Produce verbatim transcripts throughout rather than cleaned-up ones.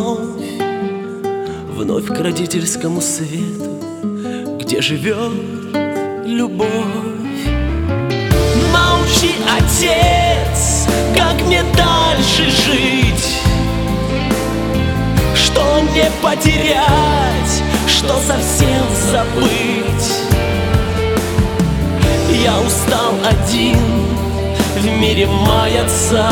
вновь, вновь к родительскому свету, где живет любовь. Научи, Отец, как мне дальше жить, что не потерять, что совсем забыть. Я устал один в мире маяться.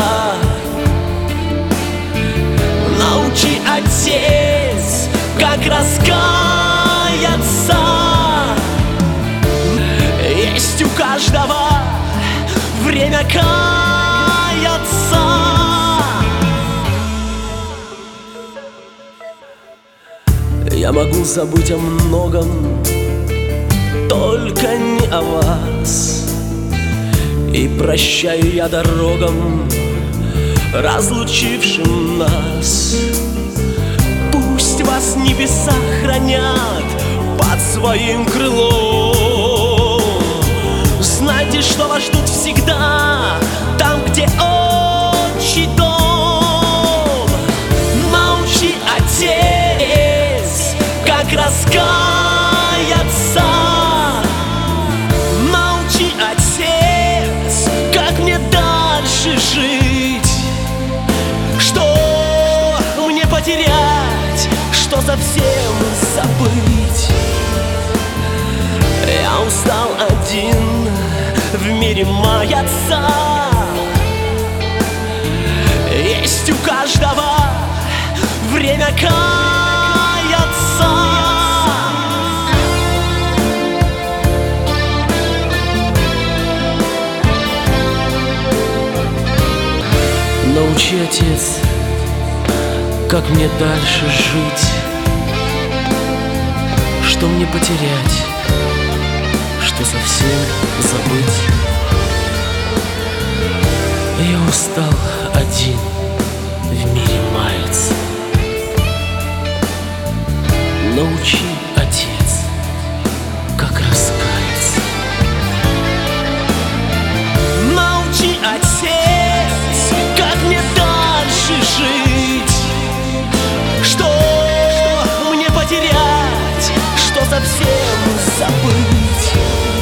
Научи, Отец, как раскаяться. Есть у каждого время каяться. Я могу забыть о многом, только не о вас. И прощаю я дорогам, разлучившим нас. Пусть вас небеса хранят под своим крылом. Знайте, что вас ждут всегда там, где отчий дом. Научи, Отец, как раскаяться. Научи, Отец, как мне дальше жить, что мне потерять, что совсем забыть. Я устал один в мире маяться. Есть у каждого время каяться. Научи, Отец, как мне дальше жить, что мне потерять, что совсем забыть. Я устал один в мире маяться. Научи,